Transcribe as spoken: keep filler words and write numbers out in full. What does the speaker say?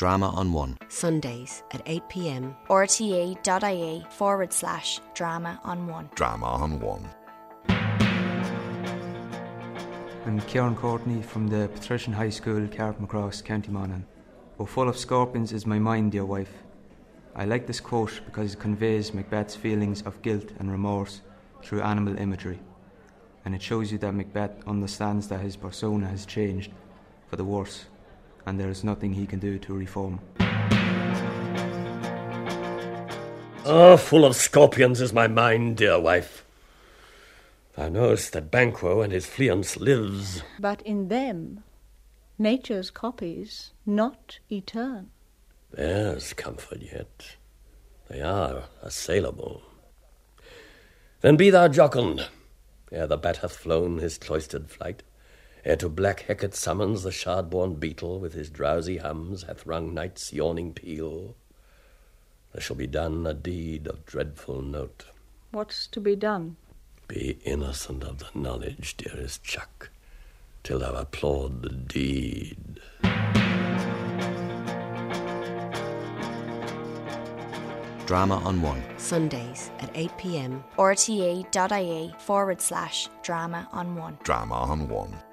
Drama on One. Sundays at eight p.m. rte.ie forward slash drama on one. Drama on One. I'm Kieran Courtney from the Patrician High School, Carrickmacross, County Monaghan. Oh, full of scorpions is my mind, dear wife. I like this quote because it conveys Macbeth's feelings of guilt and remorse through animal imagery, and it shows you that Macbeth understands that his persona has changed for the worse, and there is nothing he can do to reform. Oh, full of scorpions is my mind, dear wife. Thou knowest that Banquo and his fleance lives. But in them, nature's copies not etern. There's comfort yet. They are assailable. Then be thou jocund, ere the bat hath flown his cloistered flight, ere to black Hecate summons the shard-born beetle with his drowsy hums hath rung night's yawning peal. There shall be done a deed of dreadful note. What's to be done? Be innocent of the knowledge, dearest Chuck, till thou applaud the deed. Drama on One. Sundays at eight p.m. rte.ie forward slash drama on one. Drama on One.